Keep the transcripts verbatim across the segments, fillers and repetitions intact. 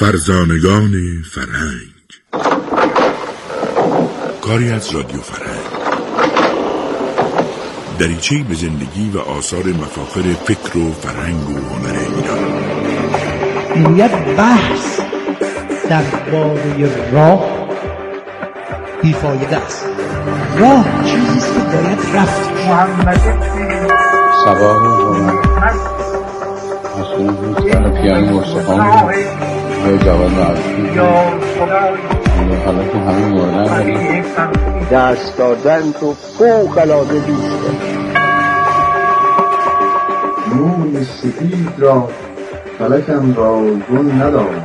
فرزانگان فرهنگ، کاری از رادیو فرهنگ، دریچه‌ای به زندگی و آثار مفاخر فکر و فرهنگ و هنر ایران. یک بحث درباره راه بیفایده است. راه چیزی است که باید رفت. محمد سباه و مسئول دوستان پیانی مستقام یا جوان معروفی حالا که همه موردن دست دادن تو فوق العاده دوسته. موی سپید را فلکم را گل ندارم.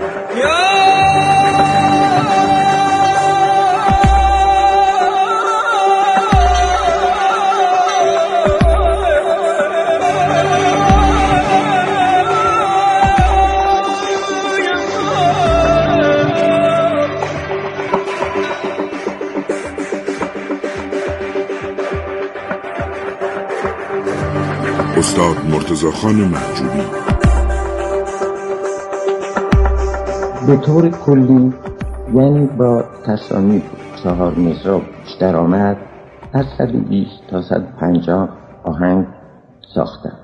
استاد مرتضی‌خان محجوبی. به طور کلی یعنی با تصانیف چهار مصرع بیشتر آمد، از صد و بیست تا صد و پنجاه آهنگ ساختم.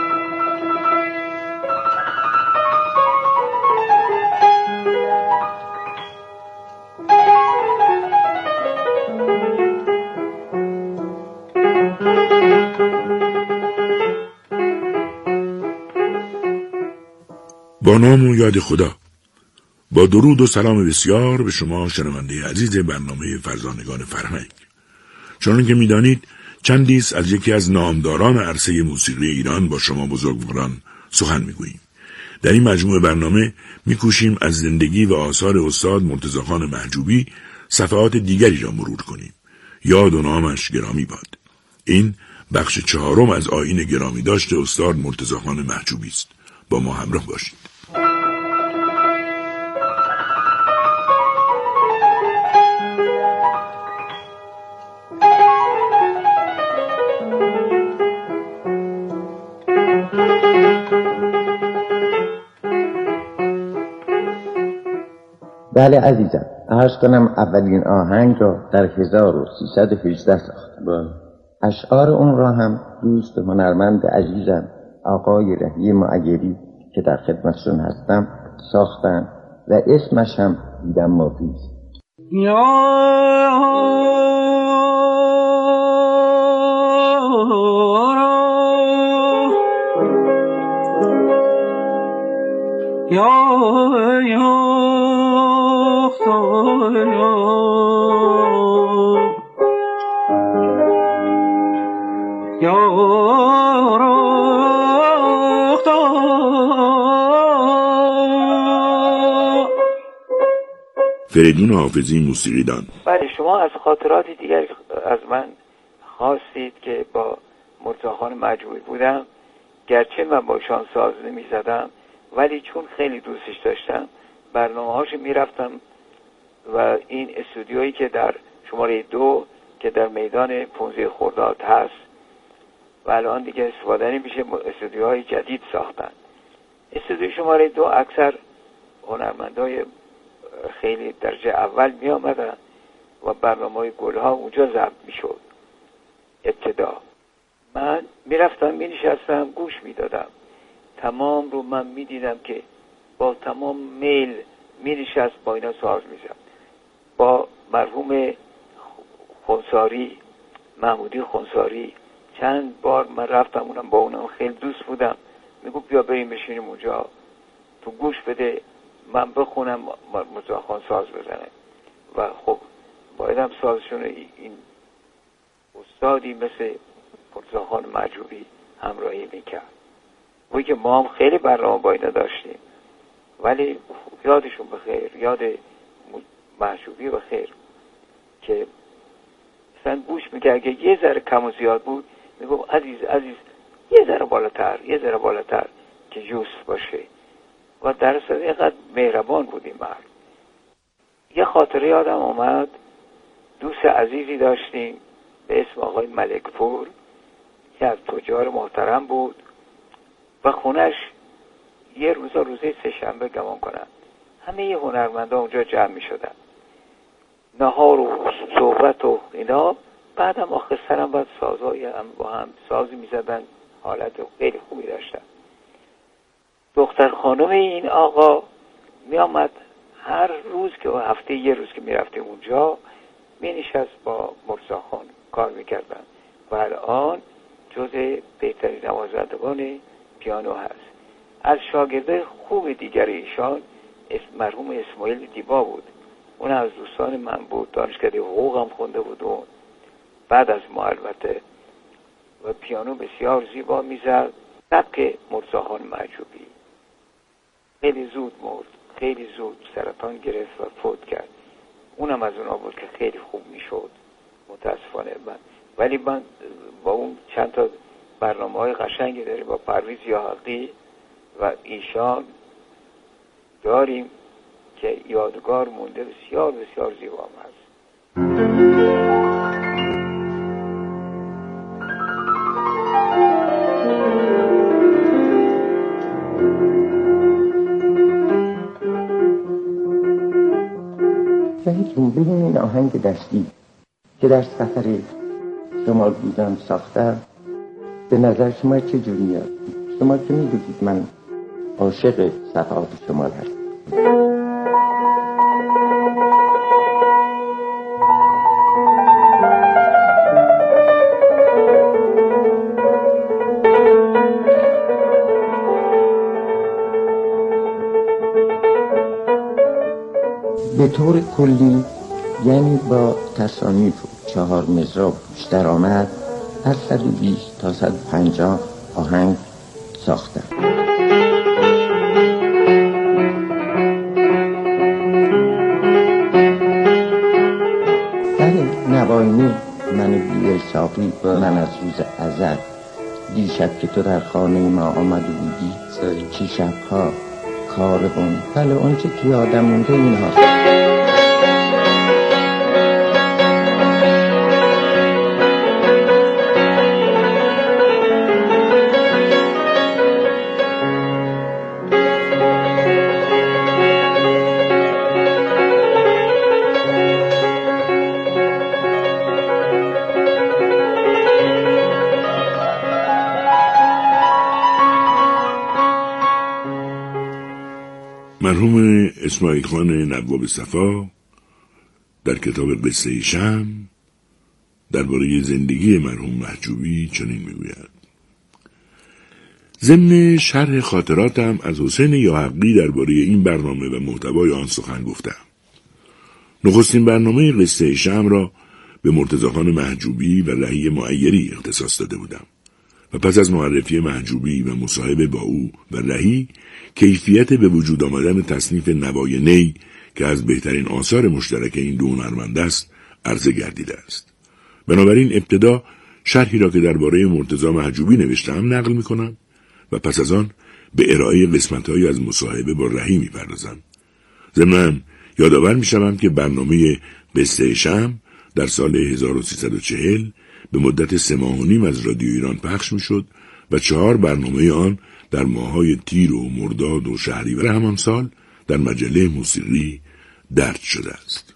با نام و یاد خدا، با درود و سلام بسیار به شما شنونده عزیز برنامه فرزانگان فرهنگ. چون که می‌دانید چندی است از یکی از نامداران عرصه موسیقی ایران با شما بزرگواران سخن می‌گوییم. در این مجموعه برنامه می‌کوشیم از زندگی و آثار استاد مرتضی‌خان محجوبی صفحات دیگری را مرور کنیم. یاد و نامش گرامی باد. این بخش چهارم از آیین گرامی داشته استاد مرتضی‌خان محجوبی است. با ما همراه باشید. بله عزیزم، عرض کنم اولین آهنگ را در هزار و سیصد و هجده ساختم. اشعار اون را هم دوست هنرمند عزیزم آقای رحیم معیری که در خدمتشون هستم ساختن و اسمش هم دیدم مافیز. یا یا یا فریدون حافظی موسیقیدان. بله، شما از خاطرات دیگر از من خواستید که با مرتضی‌خان محجوبی بودم، گرچه من با ایشان ساز نمی زدم ولی چون خیلی دوستش داشتم برنامه هاش می رفتم و این استودیویی که در شماره دو که در میدان پانزده خرداد هست و الان دیگه استفاده نمیشه، استودیوهای جدید ساختن. استودیوی شماره دو اکثر هنرمندای خیلی درجه اول می آمدن و برنامه‌های گلها اونجا ضبط می شد. ابتدا من می رفتم می نشستم گوش می دادم، تمام رو من می دیدم که با تمام میل می نشست با اینا ساز می زد. با مرحوم خونساری، محمودی خونساری چند بار من رفتم اونم با اونم خیلی دوست بودم، می گفت بیا بریم بشینیم اونجا تو گوش بده من بخونم مرتضی‌خان ساز بزنه و خب بایدم سازشون این استادی مثل مرتضی‌خان محجوبی همراهی میکرد. وی که ما هم خیلی برنامه با اینا داشتیم ولی یادشون بخیر، یاد محجوبی بخیر که مثلا گوش میکرد اگه یه ذره کم و زیاد بود میگفت عزیز عزیز یه ذره بالاتر یه ذره بالاتر که جوس باشه و در اصل اینقدر مهربان بودیم مرد. یه خاطره یادم اومد، دوست عزیزی داشتیم به اسم آقای ملکپور که از تجار محترم بود و خونش یه روزا روزه سه شنبه گمان کنم همه هنرمندان اونجا جمع می شدن، نهار و صحبت و اینا. بعدم آخر سرم باید سازهای هم با هم سازی می زدن، حالت خیلی خوبی داشتن. دختر خانم این آقا می آمد هر روز که هفته یه روز که می رفتیم اونجا می نشست با مرزا خان کار می کردن و الان جز بهترین نوازندگان پیانو هست. از شاگرده خوب دیگر ایشان مرحوم اسماعیل دیبا بود، اون از دوستان من بود، دانشکده حقوق هم خونده بود اون بعد از ما البته، و پیانو بسیار زیبا میزد. سبک مرزا خان محجوبی خیلی زود مرد، خیلی زود سرطان گرفت و فوت کرد. اونم از اونا بود که خیلی خوب میشد متاسفانه من، ولی من با اون چند تا برنامه های قشنگی داریم با پرویز یاحقی و ایشان داریم که یادگار مونده، بسیار بسیار زیبا هم هست. شهیدون ببین این آهنگ دستی که در سفر شمال بودم ساختم، به نظر شما چه جوری میاد؟ شما که میدونید من عاشق صفحات شمال هستم. به طور کلی یعنی با تصانیف و چهار مزراب بیشتر آمد از صد و بیست تا صد و پنجاه آهنگ ساختم. در نواینی من بی ساقی من از روز ازل، دیشب که تو در خانه ما آمده بودی چی شبها کاربون، بله اون چه که یادم مونده این هاست. مرحوم اسماعیل خان نواب صفا در کتاب قصه شمع درباره زندگی مرحوم محجوبی چنین میگوید: ضمن شرح خاطراتم از حسین یاحقی درباره این برنامه و محتوای آن سخن گفتم. نخستین برنامه قصه شمع را به مرتضی خان محجوبی و رهی معیری اختصاص داده بودم و پس از معرفی محجوبی و مصاحبه با او و رهی، کیفیت به وجود آمدن تصنیف نوای نی که از بهترین آثار مشترک این دو هنرمند است عرضه گردیده است. بنابراین ابتدا شرحی را که درباره مرتضی محجوبی نوشتم نقل می‌کنم و پس از آن به ارائه قسمت‌هایی از مصاحبه با رهی می‌پردازم. ضمناً یادآور می‌شوم که برنامه قصه شمع در سال هزار و سیصد و چهل به مدت سه ماه و نیم از رادیو ایران پخش می‌شد و چهار برنامه آن در ماه‌های تیر و مرداد و شهریور همان سال در مجله موسیقی درج شده است.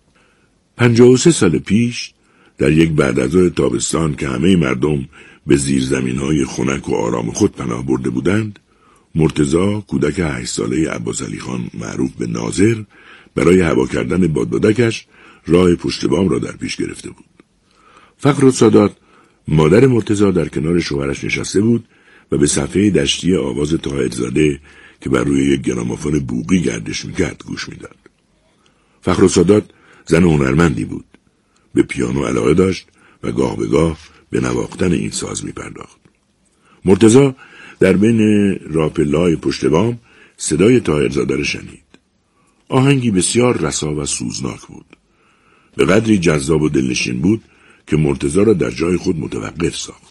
پنجاه و سه سال پیش در یک بعدازظهر تابستان که همه مردم به زیرزمین‌های خنک و آرام خود پناه برده بودند، مرتضی کودک هشت ساله عباس علی خان معروف به ناظر برای هوا کردن بادبادکش راه پشت بام را در پیش گرفته بود. فخرالسادات مادر مرتضی در کنار شوهرش نشسته بود و به صفحه دشتی آواز طاهرزاده که بر روی یک گرامافون بوقی گردش میکرد گوش میداد. فخرالسادات زن هنرمندی بود، به پیانو علاقه داشت و گاه به گاه به نواختن این ساز میپرداخت. مرتضی در بین راپلای پشت بام صدای طاهرزاده را شنید. آهنگی بسیار رسا و سوزناک بود. به قدری جذاب و دلنشین بود که مرتضی را در جای خود متوقف ساخت.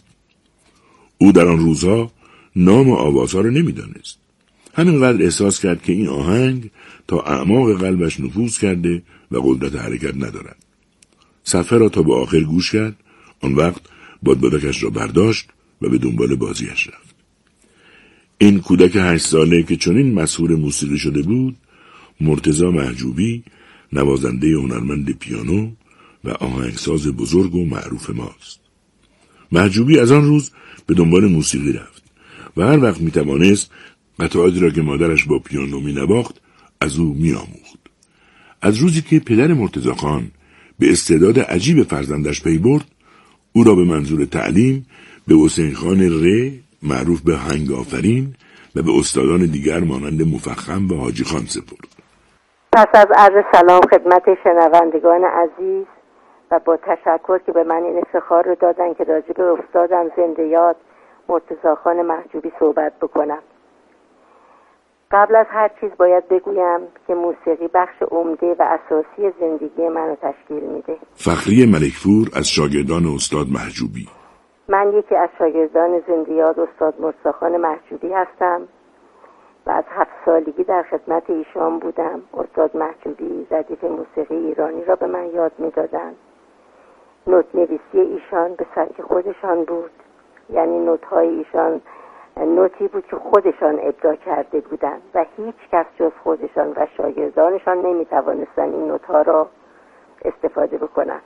او در آن روزها نام آوازها را نمیدانست. همینقدر احساس کرد که این آهنگ تا اعماق قلبش نفوذ کرده و قدرت حرکت ندارد. صفحه را تا به آخر گوش کرد، آن وقت بادبادکش را برداشت و به دنبال بازیش رفت. این کودک هشت ساله که چنین مسحور موسیقی شده بود، مرتضی محجوبی نوازنده هنرمند پیانو و آهنگساز بزرگ و معروف ماست. محجوبی از آن روز به دنبال موسیقی رفت و هر وقت می توانست قطعاتی را که مادرش با پیانو می نواخت از او می آموخت. از روزی که پدر مرتضی خان به استعداد عجیب فرزندش پی برد، او را به منظور تعلیم به حسین خان ره معروف به هنگ آفرین و به استادان دیگر مانند مفخم و حاجی خان سپرد. پس از عرض سلام خدمت شنوندگان عزیز و با تشکر که به من این افتخار رو دادن که راجع به استادم زنده یاد مرتضی خان محجوبی صحبت بکنم. قبل از هر چیز باید بگویم که موسیقی بخش عمده و اساسی زندگی منو تشکیل میده. فخری ملکپور از شاگردان استاد محجوبی. من یکی از شاگردان زنده یاد استاد مرتضی خان محجوبی هستم و از هفت سالگی در خدمت ایشان بودم. استاد محجوبی ردیف موسیقی ایرانی را به من یاد میدادن. نوت نویسی ایشان به سبک خودشان بود، یعنی نوت های ایشان نوتی بود که خودشان ابداع کرده بودند و هیچ کس جز خودشان و شاگردانشان نمیتوانستن این نوت ها را استفاده بکنن.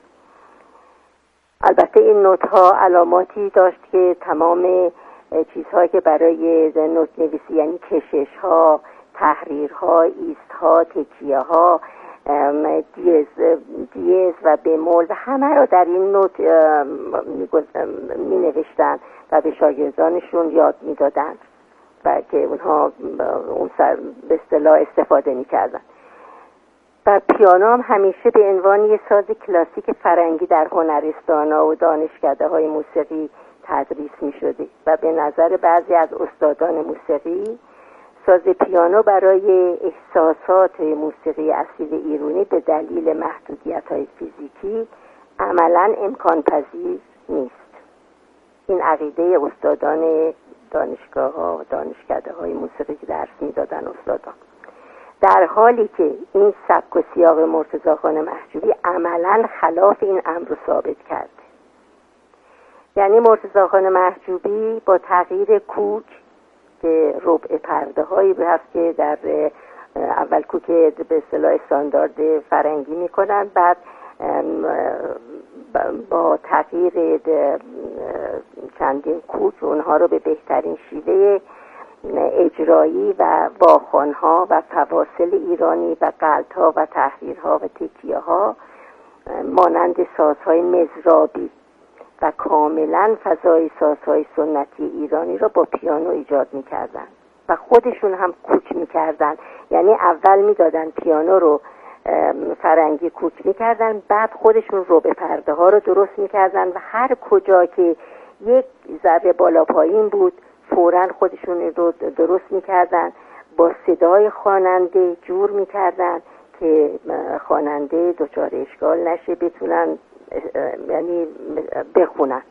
البته این نوت ها علاماتی داشت که تمام چیزهایی که برای نوت نویسی، یعنی کشش ها، تحریر ها، ایست ها، تکیه ها، دیز دیز و بمول و همه را در این نوت می نوشتن و به شاگردانشون یاد می دادن و که اونها اون سر به اصطلاح استفاده می کردن. و پیانو هم همیشه به عنوان یه ساز کلاسیک فرنگی در هنرستان‌ها و دانشکده های موسیقی تدریس می شده و به نظر بعضی از استادان موسیقی ساز پیانو برای احساسات موسیقی اصیل ایرانی به دلیل محدودیت‌های فیزیکی عملاً امکان پذیر نیست. این عقیده استادان دانشگاه‌ها و دانشکده‌های موسیقی که درس می‌دادن استادان، در حالی که این سبک و سیاق مرتضی خان محجوبی عملاً خلاف این امر رو ثابت کرد. یعنی مرتضی خان محجوبی با تغییر کوک که ربع پرده هایی هست که در اول کوک به اصطلاح استاندارد فرنگی میکنن، بعد با تغییر چندین کوک اونها رو به بهترین شیوه اجرایی و واخوان‌ها و فواصل ایرانی و غلط‌ها و تحریرها و تکیه‌ها مانند سازهای مزرابی و کاملا فضای سازهای سنتی ایرانی را با پیانو ایجاد می‌کردن و خودشون هم کوک می‌کردن. یعنی اول می‌دادن پیانو رو فرنگی کوک می‌کردن، بعد خودشون ربع پرده ها رو درست می‌کردن و هر کجا که یک ذره بالا پایین بود فوراً خودشون رو درست می‌کردن، با صدای خواننده جور می‌کردن که خواننده دچار اشکال نشه، بتونن یعنی بخونن.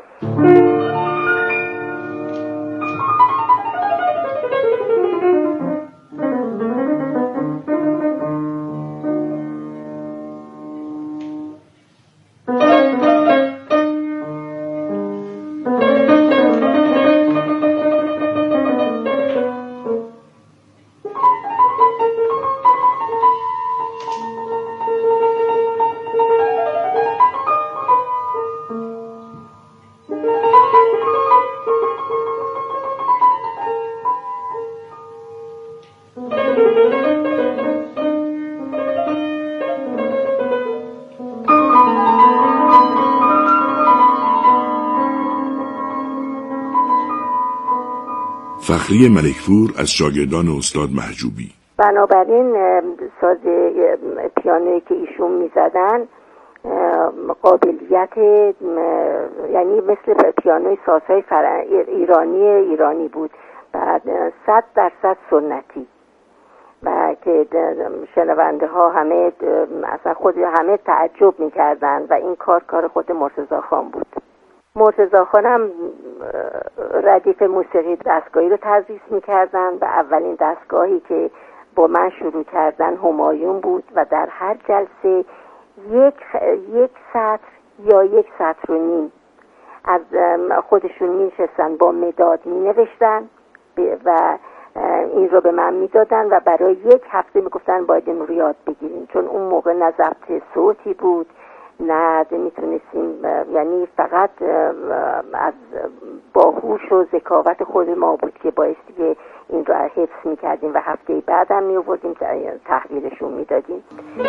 فخری ملکپور از شاگردان استاد محجوبی. بنابراین ساز پیانویی که ایشون میزدن قابلیت یعنی مثل پیانوی سازهای فرن... ایرانی ایرانی بود، بعد صد درصد سنتی و که شنونده ها همه اصلا خود همه تعجب میکردن و این کار کار خود مرتضی خان بود. مرتضی خان هم ردیف موسیقی دستگاهی رو تدریس میکردن و اولین دستگاهی که با من شروع کردن همایون بود و در هر جلسه یک یک سطر یا یک سطر و نیم از خودشون می نشستن با مداد می نوشتن و این رو به من میدادن و برای یک هفته میگفتن باید این رو یاد بگیریم، چون اون موقع نه ضبط صوتی بود نه میتونستیم، یعنی فقط از باهوش و ذکاوت خود ما بود که بایستی که این رو حفظ میکردیم و هفته بعد هم میوردیم تحویلشون میدادیم.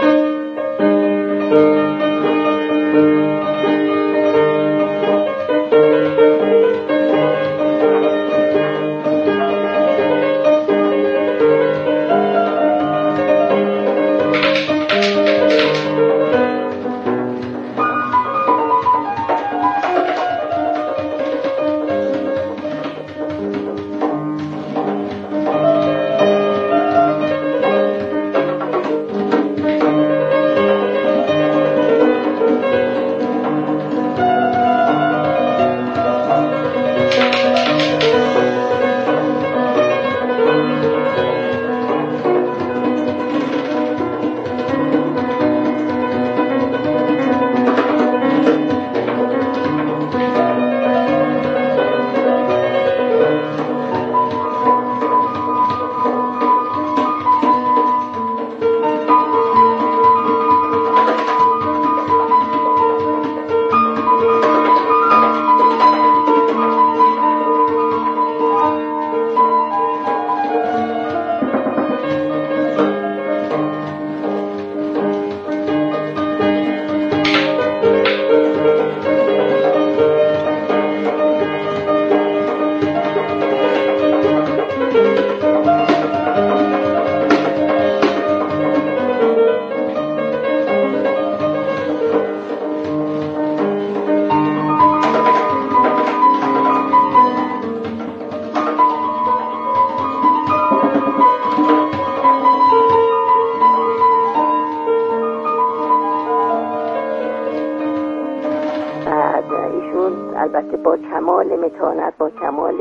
البته با کمال متانت، با کمال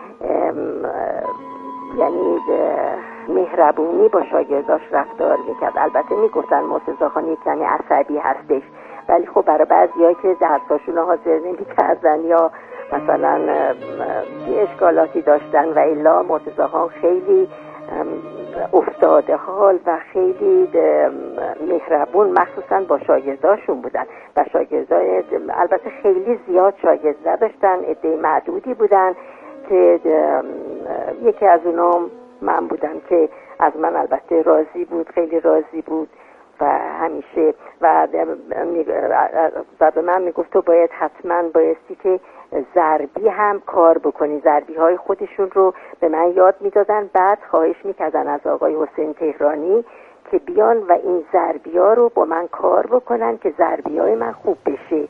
یعنی مهربونی با شاگرداش رفتار میکرد. البته میگفتن مرتضی خان یک کمی عصبی هستش، ولی خب برای بعضی‌ها که درساشون رو حاضر نمی‌کردن یا مثلا اشکالاتی داشتن و الا مرتضی خان خیلی افتاده حال و خیلی مهربون مخصوصا با شاگرداشون بودن و شاگردای البته خیلی زیاد شاگرد نداشتن، عده معدودی بودن که یکی از اونام من بودم که از من البته راضی بود، خیلی راضی بود و همیشه و, و به من میگفت تو باید حتما بایستی که ضربی هم کار بکنی. ضربی های خودشون رو به من یاد میدادن، بعد خواهش میکردن از آقای حسین تهرانی که بیان و این ضربی ها رو با من کار بکنن که ضربی های من خوب بشه.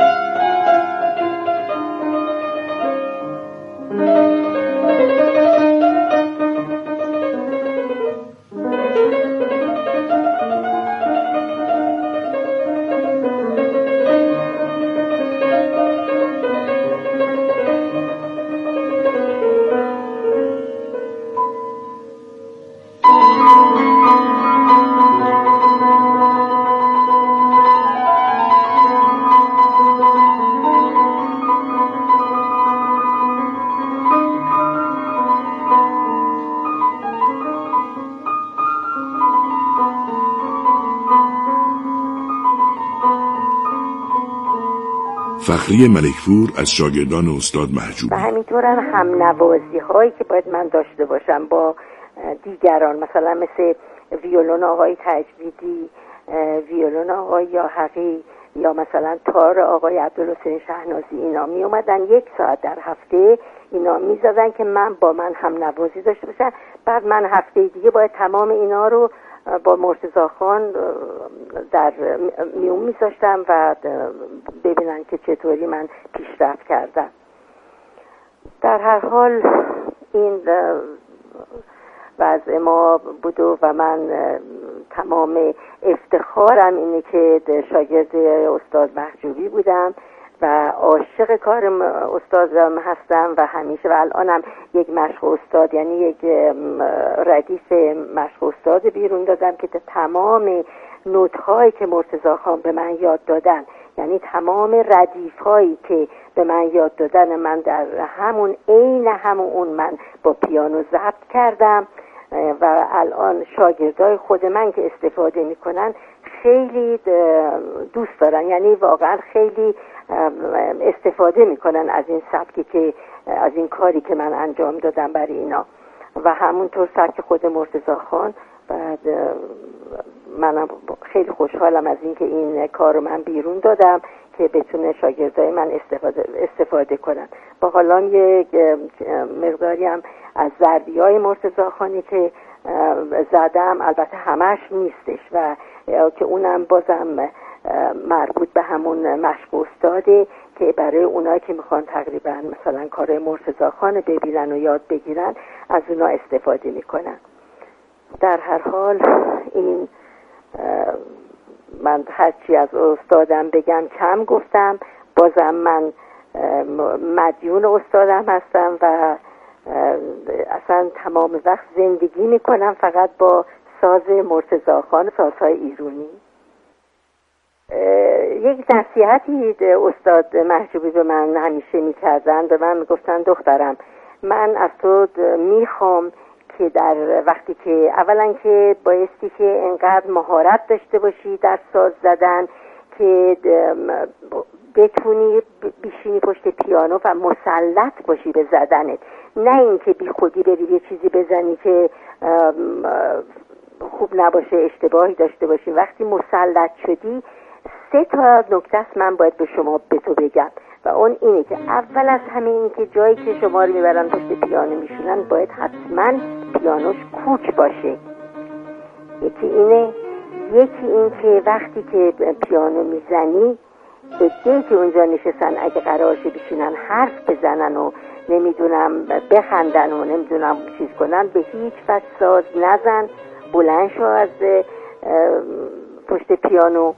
فخری ملکپور از شاگردان استاد محجوبی و همینطور هم نوازی هایی که باید من داشته باشم با دیگران، مثلا مثل ویولون آقای تجویدی، ویولون آقای یاحقی یا مثلا تار آقای عبدالحسین شهنازی، اینا می اومدن یک ساعت در هفته اینا می زدن که من با من هم نوازی داشته باشم. بعد من هفته دیگه باید تمام اینا رو با مرتضی خان در میون میذاشتم و ببینن که چطوری من پیشرفت کردم. در هر حال این وضع ما بود و من تمام افتخارم اینه که شاگرد استاد محجوبی بودم و عاشق کار استادم هستم و همیشه و الانم یک مشق استاد، یعنی یک ردیف مشق استاد بیرون دادم که تمام نوت‌هایی که مرتضی خان به من یاد دادن، یعنی تمام ردیف هایی که به من یاد دادن من در همون عین همون اون من با پیانو ضبط کردم و الان شاگردای خود من که استفاده میکنن خیلی دوست دارن، یعنی واقعا خیلی استفاده میکنن از این سبکی که از این کاری که من انجام دادم برای اینا و همونطور سبک خود مرتضی خان. بعد منم خیلی خوشحالم از اینکه این کارو من بیرون دادم که بتونه شاگردای من استفاده استفاده کنن. با حالا یک مقداری هم از ضربی‌های مرتضی خانی که زدم، البته همش نیستش و که اونم بازم مربوط به همون مشق استاده که برای اونایی که میخوان تقریبا مثلا کار مرتضی خان ببینن و یاد بگیرن از اونا استفاده میکنن. در هر حال این من هرچی از استادم بگم کم گفتم، بازم من مدیون استادم هستم و اصلا تمام وقت زندگی میکنم فقط با ساز مرتضی خان، سازهای ایرانی. یک نصیحتی استاد محجوبی به من همیشه میکردن، به من میگفتن دخترم من از تو میخوام که در وقتی که اولا که بایستی که انقدر مهارت داشته باشی در ساز زدن که بتونی بشینی پشت پیانو و مسلط باشی به زدنت، نه اینکه بی خودی بری یه چیزی بزنی که خوب نباشه، اشتباهی داشته باشی. وقتی مسلط شدی سه تا نکته است من باید به شما به تو بگم و اون اینه که اول از همه این که جایی که شما رو میبرن پشت پیانو میشونن باید حتما پیانوش کوک باشه. یکی اینه. یکی این که وقتی که پیانو میزنی عده‌ای که اونجا نشستن اگه قرارشه بشینن حرف بزنن و نمیدونم بخندن و نمیدونم چیز کنن، به هیچ وجه ساز نزن، بلند شو از پشت پیانو.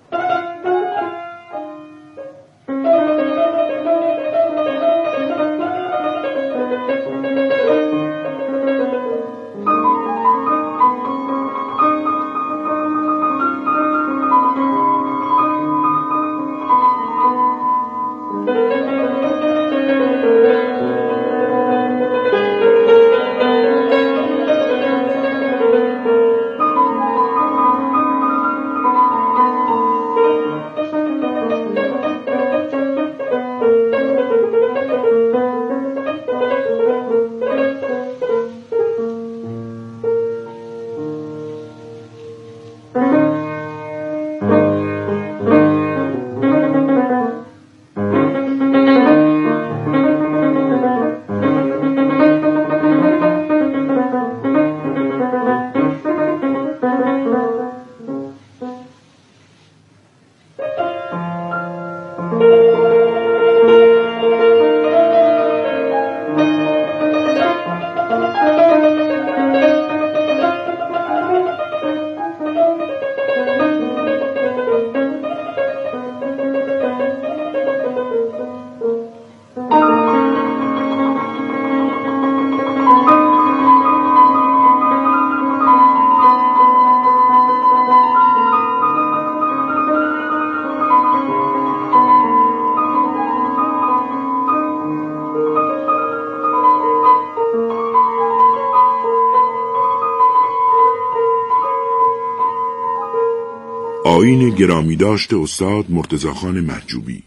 آیین گرامی داشت استاد مرتضی خان محجوبی.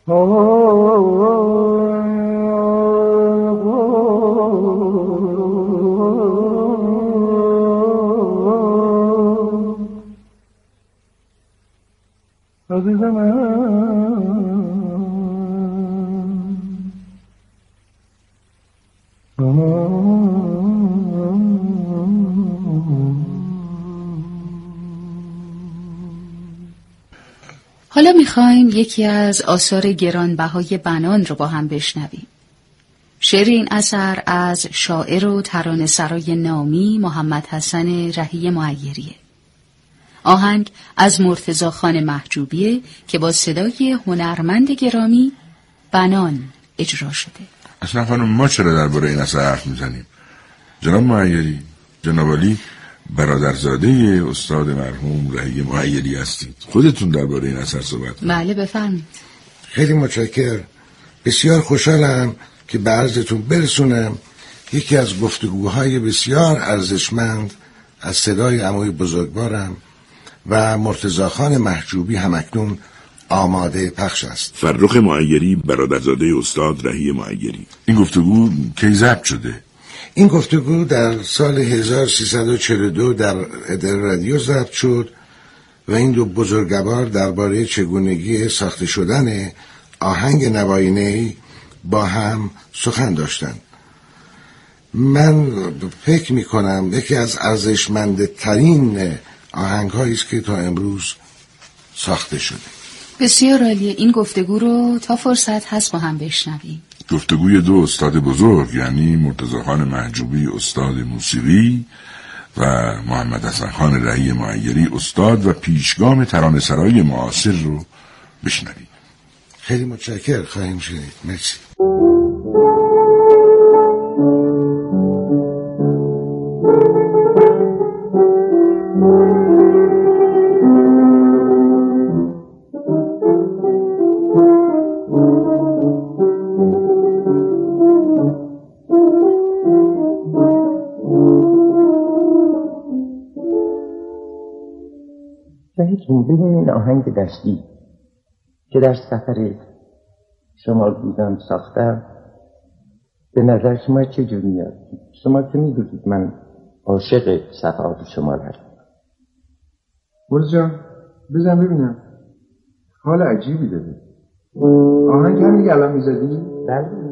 حالا میخوایم یکی از آثار گرانبهای بنان رو با هم بشنویم. شعر این اثر از شاعر و ترانه‌سرای نامی محمد حسن رهی معیریه. آهنگ از مرتضی خان محجوبیه که با صدای هنرمند گرامی بنان اجرا شده. اصلا خانم ما چرا درباره این اثر حرف میزنیم؟ جناب معیری، جناب علی، برادرزاده استاد مرحوم رهی معیری هستید. خودتون درباره این اثر صحبت کنید. بله بفرمایید. خیلی متشکرم. بسیار خوشحالم که به عرضتون برسونم یکی از گفتگوهای بسیار ارزشمند از صدای عموی بزرگوارم و مرتضی خان محجوبی همکنون آماده پخش است. فرخ معیری برادرزاده استاد رهی معیری. این گفتگو کی ضبط شده؟ این گفتگو در سال هزار و سیصد و چهل و دو در ادر رادیو ضبط شد و این دو بزرگوار درباره چگونگی ساخته شدن آهنگ نوایی نی با هم سخن داشتند. من فکر می کنم یکی از ارزشمندترین آهنگ هایی است که تا امروز ساخته شده. بسیار عالیه. این گفتگو رو تا فرصت هست با هم بشنویم. گفتگوی دو استاد بزرگ، یعنی مرتضی خان محجوبی استاد موسیقی و محمد حسن خان رهی معیری استاد و پیشگام ترانه‌سرای معاصر رو بشنویم. خیلی متشکرم. خواهیم شنید. مرسی. ببین این آهنگ دستی که در سفر شمال بودم ساختم به نظر شما چه جوری میاد؟ شما که میدونید من عاشق سفرات شمال هستم. مرز جان بزن ببینم. حال عجیبی داره. آهنگ هم دیگه الان میزدی؟ بله.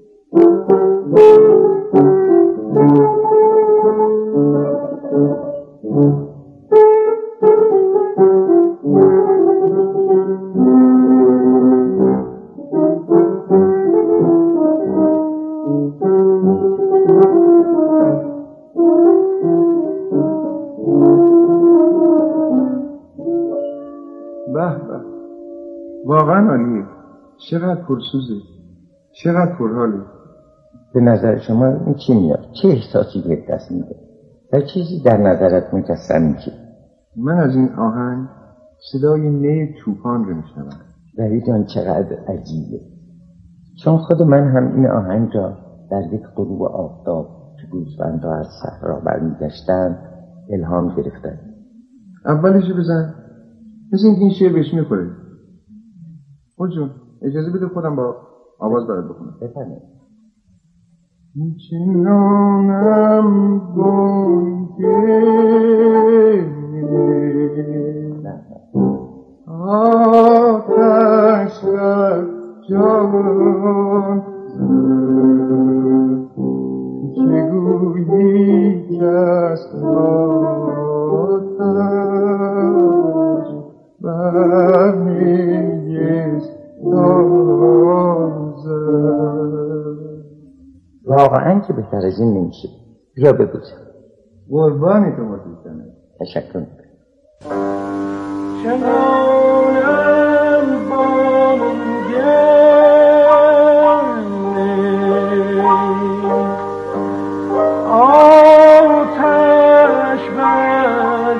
واقعا عالیه. چقدر پرسوزه، چقدر پرحاله. به نظر شما این چی میاد؟ چه احساسی به دست میده؟ هر چیزی در نظرت مجسم میشه؟ من از این آهنگ صدای نی طوفان رو میشنوم. رهی جان چقدر عجیبه، چون خود من هم این آهنگ را در یک غروب آفتاب که گوسفندها از صحرا برمیگشتند الهام گرفتم. اولشو بزن، مثل اینکه این شعر بهش میخوره. خود جون اجازه بده خودم با آواز برات بخونم. بفرمایید. چنانم گنگه آتش و جان چگویی کس آتش برمیگست واقعا که بهتر از این نمیشه. بیا ببوزم. قربانی تو مدیدنه. تشکر میکنم. چنانم بانگه آتش بر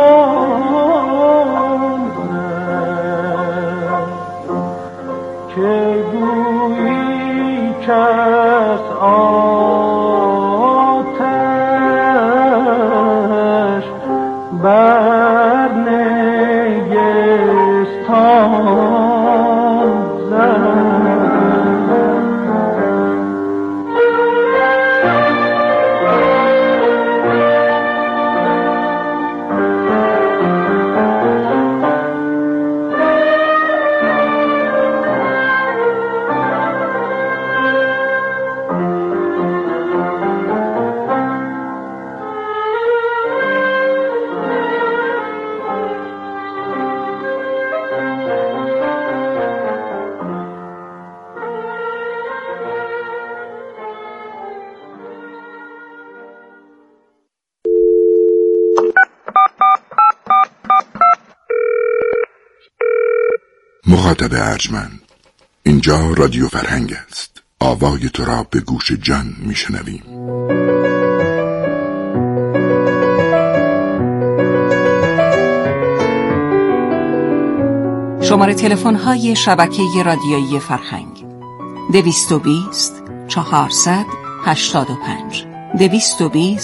جان که گویی کس آتش بر نگستان زد. مخاطب ارجمند، اینجا رادیو فرهنگ است. آوای تو را به گوش جان میشنویم. شماره تلفن های شبکه رادیویی فرهنگ: دویست و بیست چهارصد هشتاد و پنج دویست و بیست